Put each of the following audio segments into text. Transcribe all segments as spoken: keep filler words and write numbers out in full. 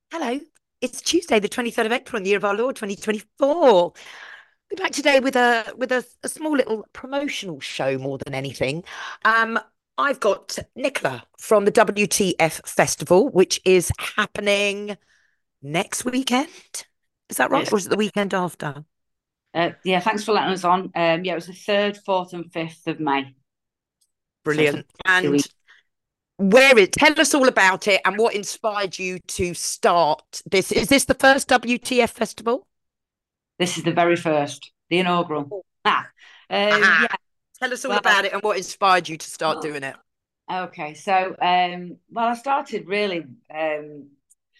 Hello, it's Tuesday, the twenty-third of April in the year of our Lord, twenty twenty-four. We're back today with a with a, a small little promotional show more than anything. Um, I've got Nicola from the W T F Festival, which is happening next weekend. Is that right? It's Or is it the weekend after? uh, yeah, thanks for letting us on. Um, yeah, it was the third, fourth, and fifth of May. So it's a Brilliant. And week. where it tell us all about it and what inspired you to start this. Is this the first W T F festival? This is the very first, the inaugural. Ah, um, Aha. yeah. Tell us all Well, about it and what inspired you to start doing it. okay. So, um, well, I started really, um,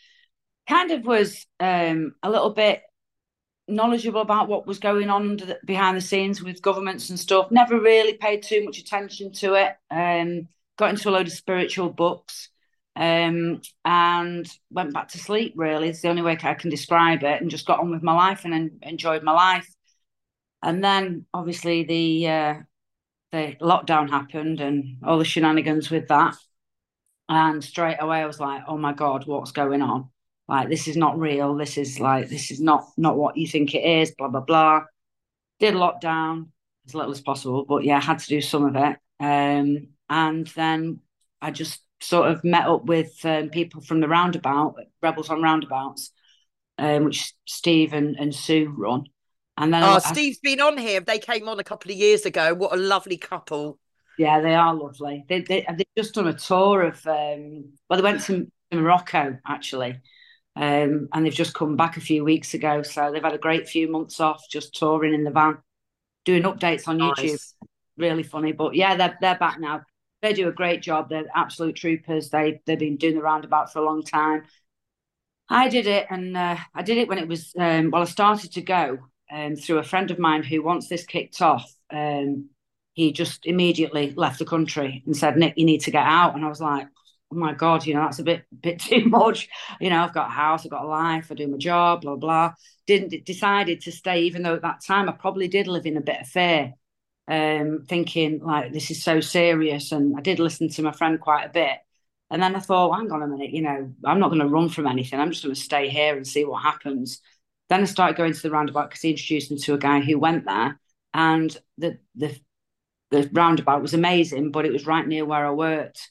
kind of was um a little bit knowledgeable about what was going on under the, behind the scenes with governments and stuff. Never really paid too much attention to it. Um, got into a load of spiritual books, um, and went back to sleep. Really, it's the only way I can describe it, and just got on with my life and en- enjoyed my life. And then, obviously, the uh, the lockdown happened and all the shenanigans with that. And straight away, I was like, "Oh my God, what's going on? Like, this is not real. This is like, this is not not what you think it is." Blah blah blah. Did lockdown as little as possible, but yeah, I had to do some of it. Um, and then I just sort of met up with um, people from the roundabout, Rebels on Roundabouts, um, which Steve and, and Sue run. And then Oh, I, Steve's been on here. They came on a couple of years ago. What a lovely couple. yeah, they are lovely. They they they've just done a tour of um, well, they went to Morocco actually, um, and they've just come back a few weeks ago. So they've had a great few months off, just touring in the van, doing updates on YouTube. Nice. Really funny. But yeah, they're they're back now. They do a great job. They're absolute troopers. They they've been doing the roundabout for a long time. I did it, and uh, I did it when it was um, well. I started to go um, through a friend of mine who, once this kicked off, um, he just immediately left the country and said, "Nick, you need to get out." And I was like, "Oh my God, you know that's a bit bit too much. You know, I've got a house, I've got a life, I do my job, blah blah." Didn't decided to stay, even though at that time I probably did live in a bit of fear, um, thinking like this is so serious. And I did listen to my friend quite a bit. And then I thought, hang on a minute, you know, I'm not going to run from anything. I'm just going to stay here and see what happens. Then I started going to the roundabout because he introduced me to a guy who went there, and the the the roundabout was amazing, but it was right near where I worked.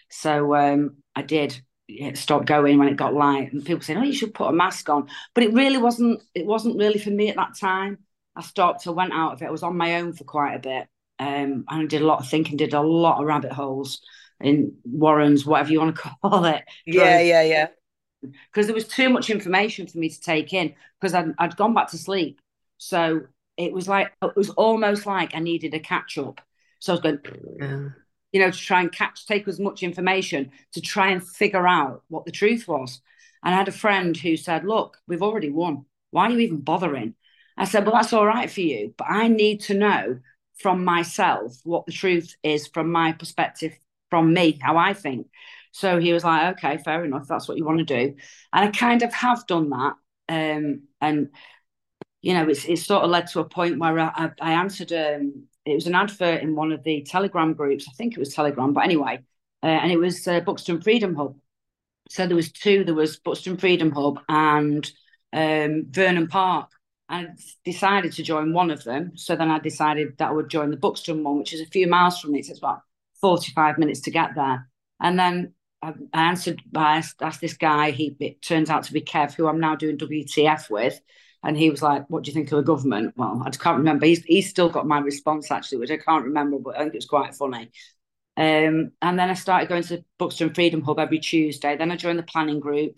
So um, I did stop going when it got light, and people saying, "Oh, you should put a mask on," but it really wasn't. It wasn't really for me at that time. I stopped. I went out of it. I was on my own for quite a bit, um, and I did a lot of thinking. Did a lot of rabbit holes in Warrens, whatever you want to call it. Yeah, Drove yeah, yeah. because there was too much information for me to take in because I'd, I'd gone back to sleep. So it was like it was almost like I needed a catch up. So I was going, Yeah. you know, to try and catch, take as much information to try and figure out what the truth was. And I had a friend who said, "Look, we've already won. Why are you even bothering?" I said, "Well, that's all right for you, but I need to know from myself what the truth is from my perspective, from me, how I think." So he was like, "Okay, fair enough. That's what you want to do." And I kind of have done that. Um, and you know, it's it's sort of led to a point where I, I, I answered. Um, it was an advert in one of the Telegram groups. I think it was Telegram, but anyway, uh, and it was uh, Buxton Freedom Hub. So there was two. There was Buxton Freedom Hub and um, Vernon Park. I decided to join one of them. So then I decided that I would join the Buxton one, which is a few miles from me. So it's about forty-five minutes to get there. And then I, I answered, I asked, asked this guy, he it turns out to be Kev, who I'm now doing W T F with. And he was like, "What do you think of the government?" Well, I can't remember. He's, he's still got my response, actually, which I can't remember, but I think it's quite funny. Um, and then I started going to Buxton Freedom Hub every Tuesday. Then I joined the planning group.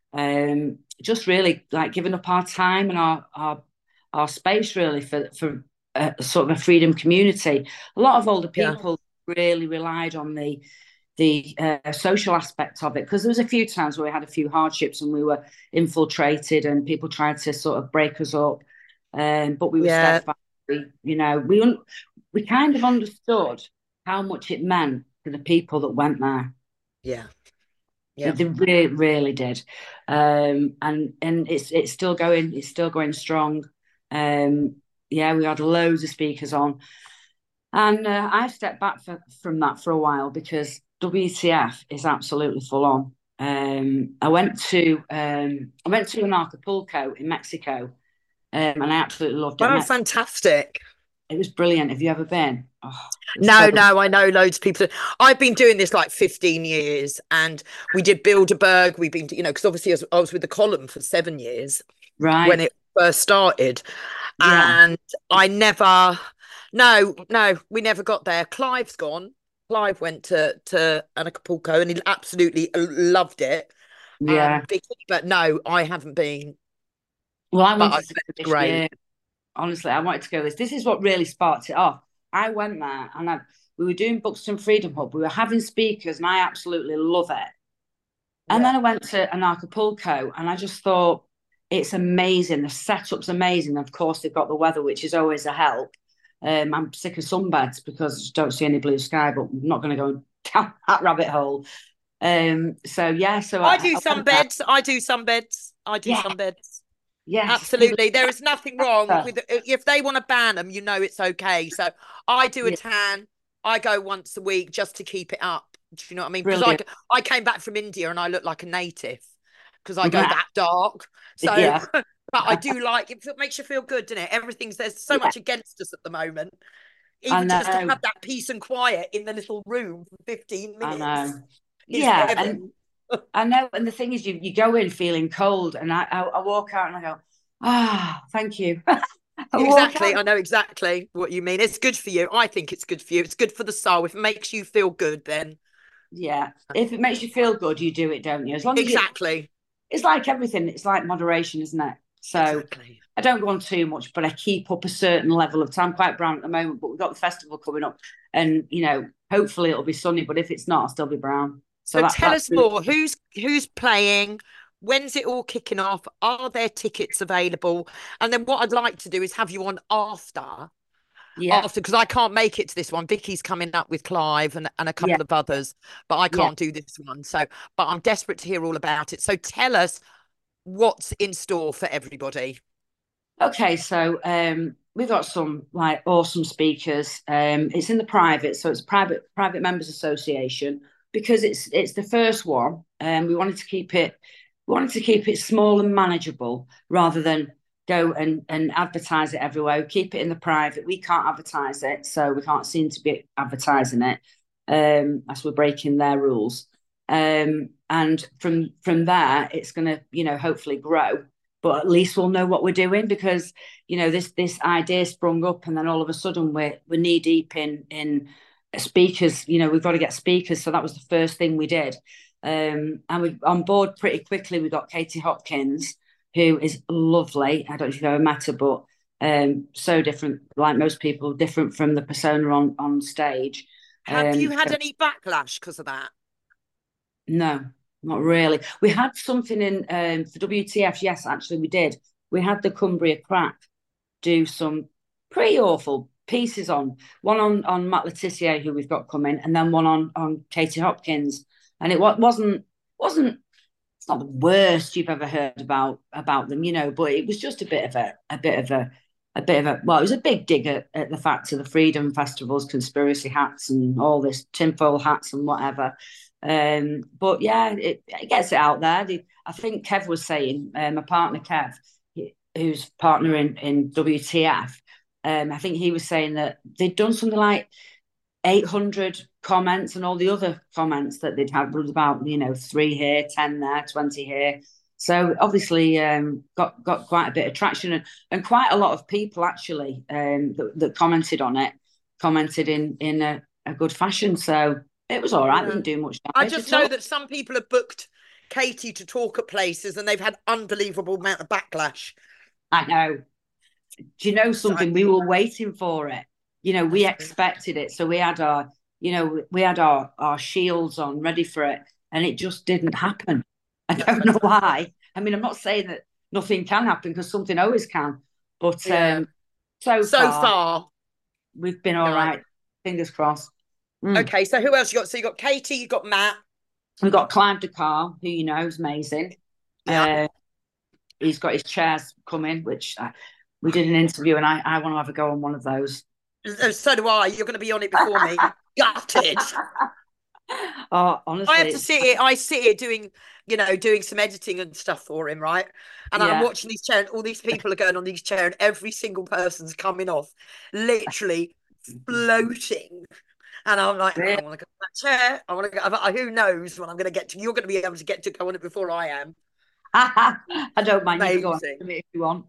Um, just really like giving up our time and our our, our space really for for a, sort of a freedom community. A lot of older Yeah. people really relied on the the uh, social aspect of it because there was a few times where we had a few hardships and we were infiltrated and people tried to sort of break us up, um, but we were Yeah. steadfast. We, you know, we un- we kind of understood how much it meant to the people that went there. Yeah. They, Yeah. they really, really did, um, and and it's it's still going. It's still going strong. Um, yeah, we had loads of speakers on, and uh, I've stepped back for, from that for a while because W T F is absolutely full on. Um, I went to um, I went to an Acapulco in Mexico, um, and I absolutely loved it. Oh, Me- fantastic. It was brilliant. Have you ever been? Oh, it was so No, no, I know loads of people. I've been doing this like fifteen years, and we did Bilderberg. We've been, you know, because obviously I was, I was with the column for seven years when right. it first started. Yeah, And I never, no, no, we never got there. Clive's gone. Clive went to to Acapulco and he absolutely loved it. Um, yeah. Vicky, but no, I haven't been, Well, I but I wanted to bet go it's this great. year. Honestly, I wanted to go this. This is what really sparked it off. I went there and I, we were doing Buxton Freedom Hub. We were having speakers, and I absolutely love it. And Yeah. then I went to an Acapulco, and I just thought it's amazing. The setup's amazing. Of course, they've got the weather, which is always a help. Um, I'm sick of sunbeds because I just don't see any blue sky, but I'm not going to go down that rabbit hole. Um, so yeah, so I I, do I some went there. beds. I do some beds. I do Yeah, some beds. yes, people. Absolutely. There is nothing wrong with if they want to ban them, you know it's okay. So I do a Yeah, tan. I go once a week just to keep it up. Do you know what I mean? Because I brilliant. I came back from India and I look like a native because I go Right. that dark. So Yeah, but I do like it. It makes you feel good, doesn't it? Everything's there's so yeah, much against us at the moment. I Even just to know. have that peace and quiet in the little room for fifteen I minutes know. is Yeah, and heaven. I know. And the thing is, you you go in feeling cold, and I I, I walk out and I go, ah, thank you. I walk Exactly. out. I know exactly what you mean. It's good for you. I think it's good for you. It's good for the soul. If it makes you feel good, then Yeah, if it makes you feel good, you do it, don't you? As long as you, exactly. it's like everything. It's like moderation, isn't it? So Exactly. I don't go on too much, but I keep up a certain level of time. I'm quite brown at the moment, but we've got the festival coming up, and you know, hopefully it'll be sunny. But if it's not, I'll still be brown. So So that tell that's us really, more. Who's who's playing? When's it all kicking off? Are there tickets available? And then what I'd like to do is have you on after yeah, after because I can't make it to this one. Vicky's coming up with Clive and, and a yeah, couple of others, but I yeah. can't do this one. So, but I'm desperate to hear all about it. So tell us what's in store for everybody. Okay, so um, we've got some like awesome speakers. Um, it's in the private, so it's private private members association because it's it's the first one, and we wanted to keep it we wanted to keep it small and manageable rather than go and and advertise it everywhere. We keep it in the private. We can't advertise it, so we can't seem to be advertising it um, as we're breaking their rules. Um, and from from there, it's going to you know hopefully grow, but at least we'll know what we're doing because you know this this idea sprung up and then all of a sudden we're we're knee deep in in speakers. You know we've got to get speakers, so that was the first thing we did. Um, and we on board pretty quickly. We got Katie Hopkins, who is lovely. I don't know if you've ever met her, but um, so different, like most people, different from the persona on on stage. Have Um, you had any backlash because of that? No, not really. We had something in um, for W T F. Yes, actually, we did. We had the Cumbria Crack do some pretty awful pieces on one on on Matt Letitia, who we've got coming, and then one on on Katie Hopkins. And it wasn't wasn't it's not the worst you've ever heard about about them, you know, but it was just a bit of a a bit of a a bit of a well, it was a big dig at, at the fact of the Freedom Festivals, conspiracy hats, and all this tinfoil hats and whatever. Um, but yeah, it, it gets it out there. The, I think Kev was saying, uh, my partner Kev, who's partner in, in W T F, um, I think he was saying that they'd done something like eight hundred comments, and all the other comments that they'd had was about, you know, three here, ten there, twenty here. So obviously um, got got quite a bit of traction, and, and quite a lot of people actually um, that, that commented on it, commented in in a, a good fashion. So it was all right. Yeah. Didn't do much I damage just at know all. that some people have booked Katie to talk at places and they've had unbelievable amount of backlash. I know. Do you know So something? We were waiting for it. You know, we that's good. expected it. So we had our, you know, we had our, our shields on ready for it. And it just didn't happen. I That's don't know fantastic. why. I mean, I'm not saying that nothing can happen because something always can. But Yeah. um, so So far, far, we've been all you're right. right. Fingers crossed. Mm. Okay, so who else you got? So you got Katie, you got Matt. We've got Clive Dakar, who you know is amazing. Yeah. Uh, he's got his chairs coming, which I, we did an interview, and I, I want to have a go on one of those. So do I. You're going to be on it before me. Gutted. Oh, I honestly, have to it's, sit here. I sit here doing, you know, doing some editing and stuff for him, right? And I'm yeah. watching these chair, and all these people are going on these chair, and every single person's coming off, literally floating. And I'm like, I want to go on that chair. I want to go. Who knows when I'm going to get to? You're going to be able to get to go on it before I am. I don't mind. You can go on Amazing. if you want.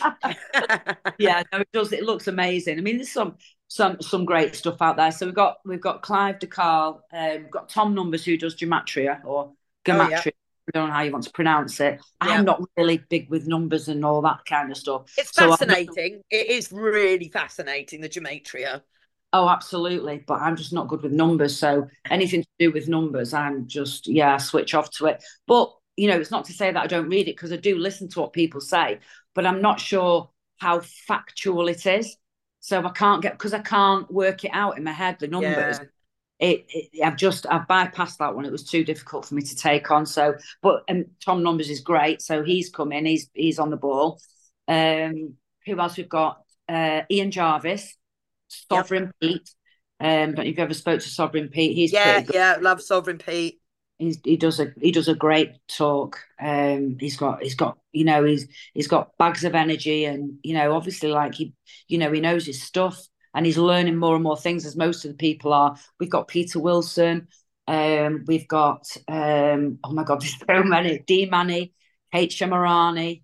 Yeah, no, it does. It looks amazing. I mean, there's some some some great stuff out there. So we've got we've got Clive de Carl, um, we've got Tom Numbers who does gematria or Oh yeah, gematria. I don't know how you want to pronounce it. yeah. I'm not really big with numbers and all that kind of stuff. It's So I'm not, fascinating. It is really fascinating, the gematria. oh, absolutely. But I'm just not good with numbers. So anything to do with numbers, I'm just, yeah, switch off to it. But, you know, it's not to say that I don't read it because I do listen to what people say, but I'm not sure how factual it is. So I can't get, because I can't work it out in my head, the numbers. Yeah. It, it I've just, I've bypassed that one. It was too difficult for me to take on. So, but um, Tom Numbers is great. So he's come in, he's, he's on the ball. Um, who else we've got? Uh, Ian Jarvis. Yep. Sovereign Pete. Um, don't know if you ever spoke to Sovereign Pete. He's Yeah, pretty good. yeah. Love Sovereign Pete. He's, he does a he does a great talk. Um, he's got he's got you know he's he's got bags of energy, and you know obviously like he you know he knows his stuff, and he's learning more and more things as most of the people are. We've got Peter Wilson. Um, we've got um, oh my God, there's so many. Dee Manny, Kate Shemarani,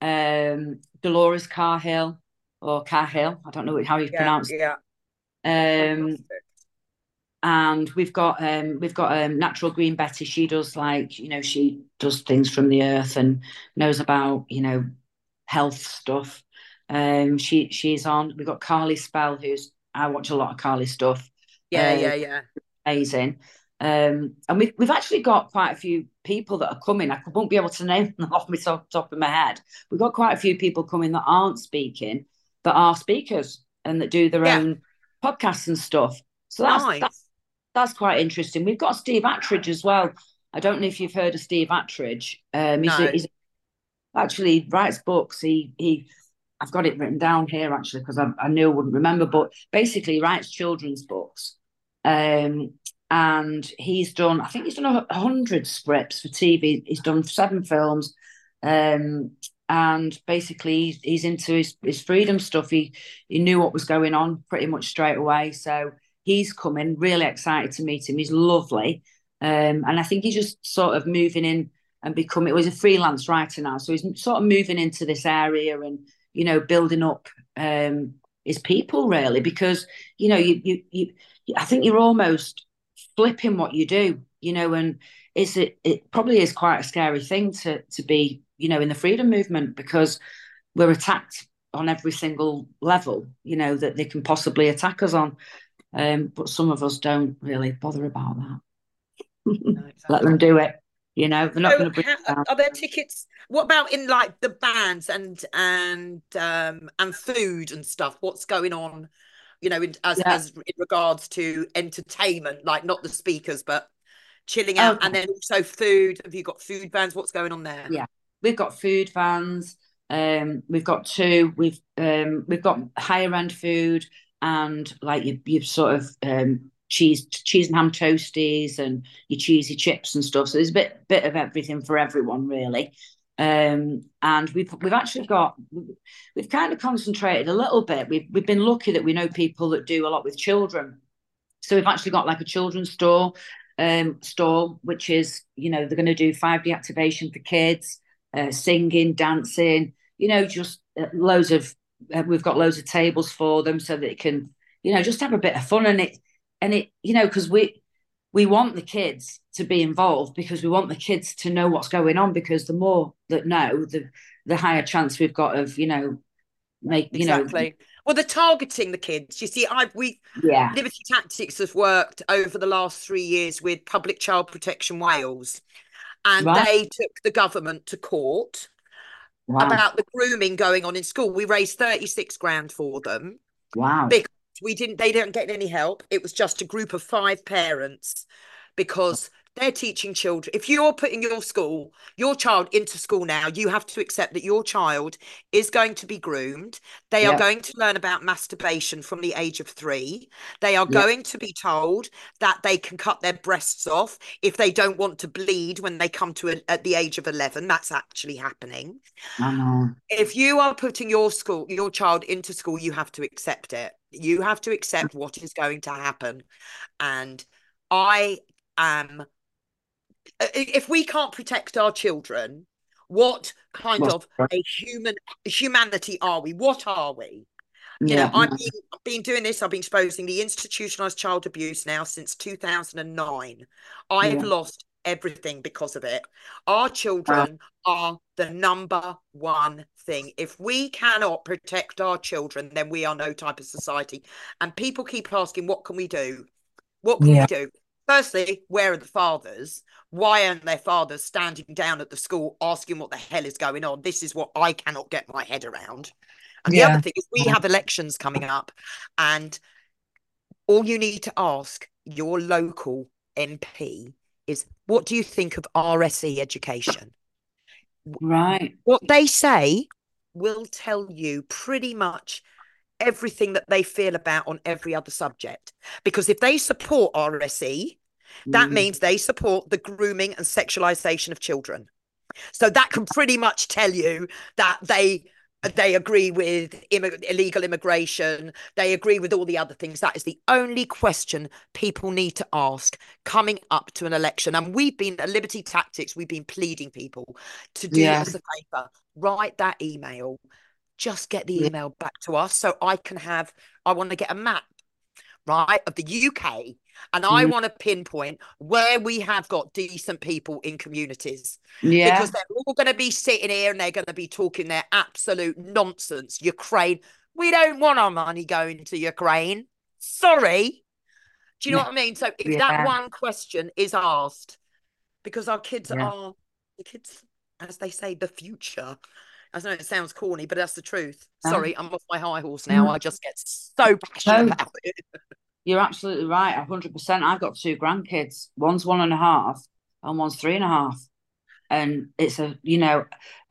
um, Dolores Carhill or Carhill. I don't know how you Yeah, pronounce yeah. it. Um, Fantastic. and we've got um we've got um Natural Green Betty. She does like you know she does things from the earth and knows about you know health stuff. Um, she she's on. We've got Carly Spell, who's I watch a lot of Carly stuff. Yeah, Uh, yeah, yeah. Amazing. Um, and we've we've actually got quite a few people that are coming. I won't be able to name them off my top, top of my head. We've got quite a few people coming that aren't speaking, that are speakers and that do their Yeah. own podcasts and stuff. So that's that's Nice. that's quite interesting. We've got Steve Attridge as well. I don't know if you've heard of Steve Attridge. Um, he's, a, No. he's actually writes books. He he, I've got it written down here actually because I, I knew I wouldn't remember. But basically, he writes children's books. Um, and he's done. I think he's done a hundred scripts for T V. He's done seven films. Um, and basically, he's, he's into his, his freedom stuff. He he knew what was going on pretty much straight away. So he's coming. Really excited to meet him. He's lovely. Um, and I think he's just sort of moving in and becoming. Well, he's a freelance writer now, so he's sort of moving into this area and you know building up um, his people really because you know you you you. I think you're almost flipping what you do, you know, and is it it probably is quite a scary thing to to be, you know, in the freedom movement because we're attacked on every single level, you know, that they can possibly attack us on. Um, but some of us don't really bother about that. No, Let them exactly. do it. You know, they're not So, going to bring how, it down. are there tickets? What about in like the bands and and um and food and stuff? What's going on? You know, in, as Yeah. as in regards to entertainment, like not the speakers, but chilling out, and Okay. then also food. Have you got food bands? What's going on there? Yeah. We've got food vans. Um, we've got two. We've um, we've got higher end food and like you you sort of um, cheese cheese and ham toasties and your cheesy chips and stuff. So there's a bit bit of everything for everyone really. Um, and we've we've actually got we've kind of concentrated a little bit. We've we've been lucky that we know people that do a lot with children. So we've actually got like a children's store, um, store, which is, you know, they're going to do five D activation for kids, uh, singing, dancing, you know, just uh, loads of, uh, we've got loads of tables for them so that it can, you know, just have a bit of fun. And it, and it, you know, because we, we want the kids to be involved because we want the kids to know what's going on because the more that know, the, the higher chance we've got of, you know, make, you know, Exactly. Well, they're targeting the kids. You see, I've we yeah, Liberty Tactics has worked over the last three years with Public Child Protection Wales, and right. they took the government to court Wow. about the grooming going on in school. We raised thirty-six grand for them Wow. because we didn't they didn't get any help. It was just a group of five parents because They're teaching children. If you're putting your school, your child into school now, you have to accept that your child is going to be groomed. They are Yeah. going to learn about masturbation from the age of three. They are Yeah. going to be told that they can cut their breasts off if they don't want to bleed when they come to a, at the age of eleven. That's actually happening. I know. If you are putting your school, your child into school, you have to accept it. You have to accept what is going to happen. And I am if we can't protect our children, what kind Well, of a human humanity are we? What are we? You know, yeah. I've been, I've been doing this. I've been exposing the institutionalized child abuse now since two thousand nine. I've Yeah. lost everything because of it. Our Uh, children are the number one thing. If we cannot protect our children, then we are no type of society. And people keep asking, what can we do? What can we yeah. do? Firstly, where are the fathers? Why aren't their fathers standing down at the school asking what the hell is going on? This is what I cannot get my head around. And the other Yeah. thing is, we have elections coming up, and all you need to ask your local M P is, what do you think of R S E education? Right. What they say will tell you pretty much everything that they feel about on every other subject. Because if they support R S E, that Mm. means they support the grooming and sexualization of children. So that can pretty much tell you that they they agree with immig- illegal immigration. They agree with all the other things. That is the only question people need to ask coming up to an election. And we've been at Liberty Tactics, we've been pleading people to do Yeah. us a favour, write that email, just get the Yeah. email back to us so I can have, I want to get a map, right, of the U K. And I Mm. want to pinpoint where we have got decent people in communities, because Yeah. they're all going to be sitting here and they're going to be talking their absolute nonsense. Ukraine, we don't want our money going to Ukraine. Sorry. Do you know what I mean? So if that Yeah. one question is asked, because our kids Yeah. are the kids, as they say, the future. I know it sounds corny, but that's the truth. Uh, Sorry, I'm off my high horse now. mm. I just get so passionate No, about it. you're absolutely right. A hundred percent. I've got two grandkids. One's one and a half, and one's three and a half. And it's a, you know,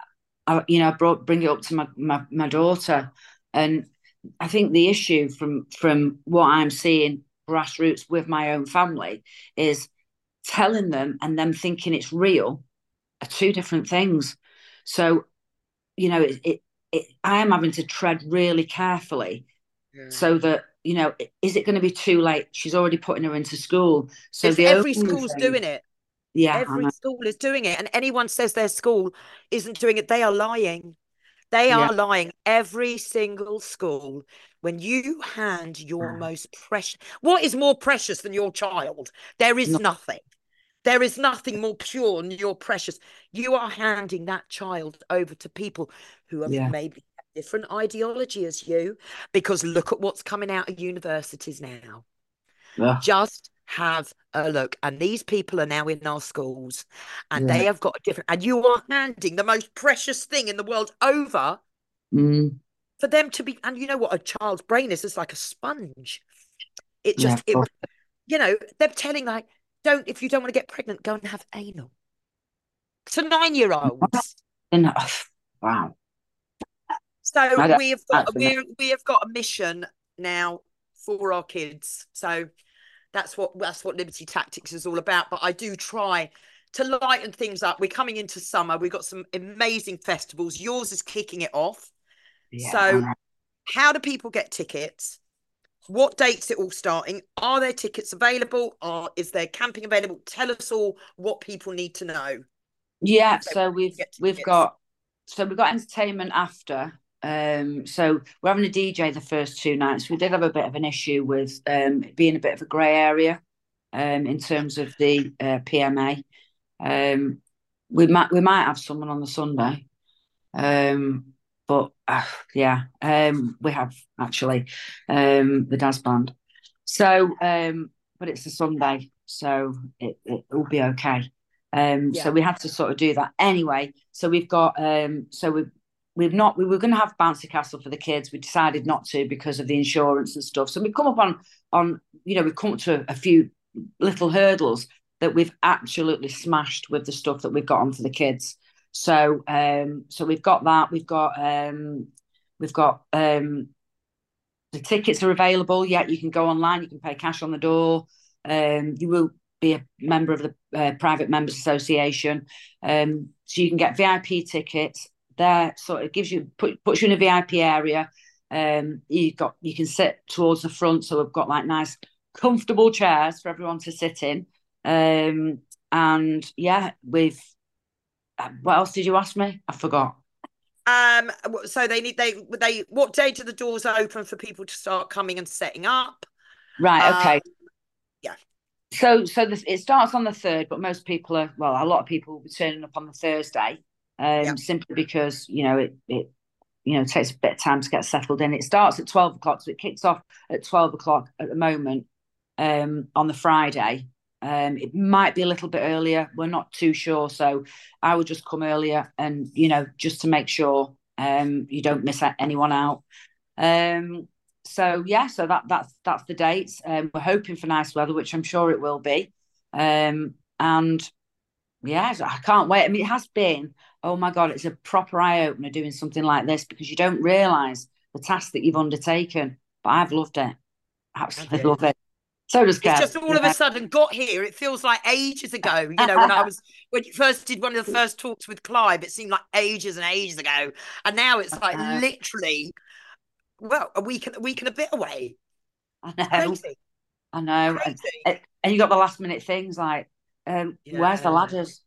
I, you know, I brought bring it up to my, my my daughter, and I think the issue from from what I'm seeing grassroots with my own family is telling them and them thinking it's real are two different things. So, you know, it, it, it I am having to tread really carefully Yeah. so that, you know, is it going to be too late? She's already putting her into school. So If the every only school's thing, doing it, yeah, I every know, school is doing it, and anyone says their school isn't doing it, they are lying. They yeah, are lying. Every single school, when you hand your most precious, what is more precious than your child? There is no, nothing. There is nothing more pure than your precious. You are handing that child over to people who have yeah, maybe different ideology as you, because look at what's coming out of universities now. yeah, Just have a look. And these people are now in our schools, and yeah. they have got a different, and you are handing the most precious thing in the world over Mm, for them to be. And you know what a child's brain is? It's like a sponge. It yeah, just, of it, course. you know, they're telling like, don't, if you don't want to get pregnant, go and have anal. To nine year olds. And, oh, wow. So I don't we have got actually know. we we have got a mission now for our kids. So that's what that's what Liberty Tactics is all about. But I do try to lighten things up. We're coming into summer. We've got some amazing festivals. Yours is kicking it off. Yeah, I So know. how do people get tickets? What dates it all starting? Are there tickets available? Or is there camping available? Tell us all what people need to know Yeah, if they so we've get we've tickets. got so we've got entertainment after. Um, so we're having a D J the first two nights. We did have a bit of an issue with um it being a bit of a grey area um in terms of the uh, P M A. Um, we might we might have someone on the Sunday. Um, but uh, yeah, um, we have actually um the Daz band. So um, but it's a Sunday, so it it will be okay. Um, Yeah. so we had to sort of do that anyway. So we've got um, so we've we've not we were going to have bouncy castle for the kids. We decided not to because of the insurance and stuff. So we've come up on on you know we've come up to a few little hurdles. that we've absolutely smashed with the stuff that we've got on for the kids. So um, so we've got that. We've got um, we've got um, the tickets are available. Yeah, you can go online. You can pay cash on the door. Um, you will be a member of the uh, Private Members Association, um, so you can get V I P tickets. There, so it gives you put, puts you in a V I P area. Um, you got you can sit towards the front, so we've got like nice, comfortable chairs for everyone to sit in. Um, and yeah, we've. What else did you ask me? I forgot. Um, so they need they they what day do the doors open for people to start coming and setting up? Right. Uh, Okay. yeah. So so this, it starts on the third, but most people are well, a lot of people will be turning up on the Thursday, Yeah. um, simply because you know it it you know takes a bit of time to get settled in. It starts at twelve o'clock, so it kicks off at twelve o'clock at the moment, um, on the Friday. Um, it might be a little bit earlier. We're not too sure, so I would just come earlier, and you know, just to make sure um you don't miss anyone out. Um, so yeah, so that that's that's the dates. Um, we're hoping for nice weather, which I'm sure it will be. Um, and yeah, I can't wait. I mean, it has been. Oh my God, it's a proper eye opener doing something like this because you don't realise the task that you've undertaken. But I've loved it. Have Absolutely you? love it. So does It's Kev. just all You of a know? sudden got here. It feels like ages ago. You know, when I was when you first did one of the first talks with Clive, it seemed like ages and ages ago, and now it's like uh, literally, well, a week a week and a bit away. I It's know. crazy, I know. And, crazy. and you got the last minute things like, um, where's the Yeah. ladders?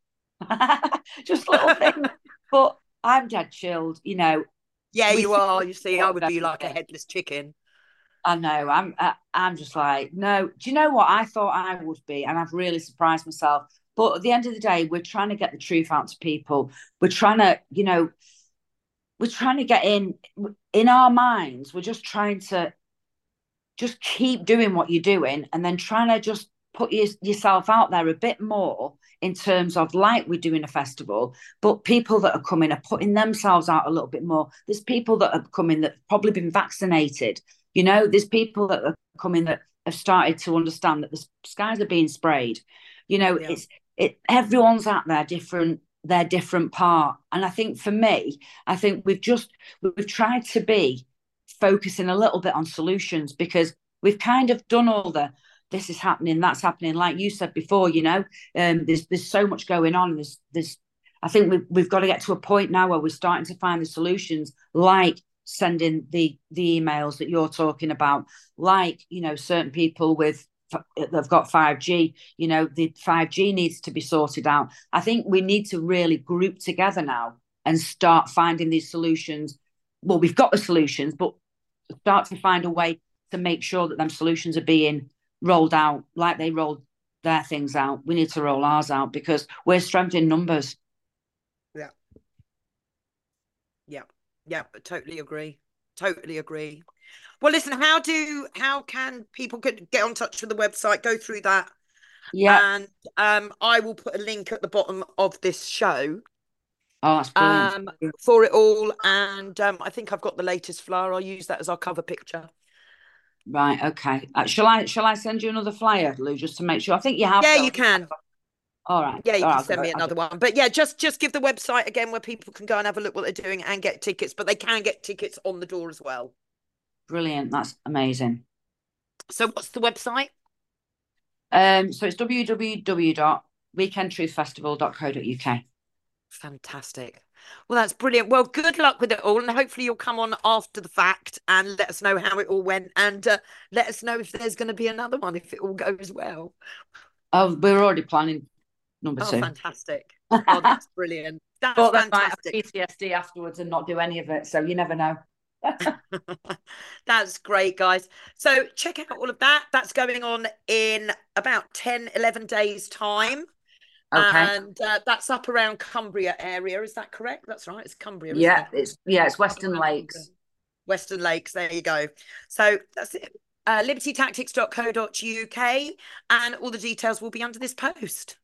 Just little things. But I'm dead chilled. You know, Yeah, we you think are. You see, I of would be like a everything. headless chicken. I know. I'm. I, I'm just like, no. Do you know what I thought I would be, and I've really surprised myself. But at the end of the day, we're trying to get the truth out to people. We're trying to, you know, we're trying to get in in our minds. We're just trying to just keep doing what you're doing, and then trying to just put your, yourself out there a bit more in terms of like we're doing a festival, but people that are coming are putting themselves out a little bit more. There's people that are coming that have probably been vaccinated. You know, there's people that are coming that have started to understand that the skies are being sprayed. You know, Yeah. it's it. Everyone's at their different their different part, and I think for me, I think we've just we've tried to be focusing a little bit on solutions because we've kind of done all the this is happening, that's happening. Like you said before, you know, um, there's there's so much going on. There's there's I think we've we've got to get to a point now where we're starting to find the solutions, like sending the the emails that you're talking about, like you know, certain people with they've got five G, you know, the five G needs to be sorted out. I think we need to really group together now and start finding these solutions. Well, we've got the solutions, but start to find a way to make sure that them solutions are being rolled out like they rolled their things out. We need to roll ours out because we're strength in numbers. Yeah. Yeah. Yeah. Totally agree. Totally agree. Well, listen, how do how can people get, get on touch with the website, go through that? Yeah. And um, I will put a link at the bottom of this show Oh, that's brilliant. um, for it all. And um, I think I've got the latest flyer. I'll use that as our cover picture. Right. Okay. Uh, shall I shall I send you another flyer, Lou, just to make sure? I think you have Yeah, though. you can. All right. Yeah, you All right. can I'll send go, me I'll go. another one. But yeah, just just give the website again where people can go and have a look what they're doing and get tickets. But they can get tickets on the door as well. Brilliant. That's amazing. So what's the website? Um, so it's w w w dot weekend truth festival dot co dot u k. Fantastic. Well, that's brilliant. Well, good luck with it all, and hopefully you'll come on after the fact and let us know how it all went, and uh, let us know if there's going to be another one if it all goes well. Oh, we're already planning number Oh, two. fantastic. Oh, that's brilliant. That's But they might have fantastic. P T S D afterwards and not do any of it. So you never know. That's great, guys. So check out all of that. That's going on in about ten, eleven days' time. Okay. And uh, that's up around Cumbria area. Is that correct? That's right. It's Cumbria, isn't Yeah, it? it's yeah, it's Up Western around Cumbria. Lakes. Western Lakes. There you go. So that's it. Uh, liberty tactics dot co dot u k, and all the details will be under this post.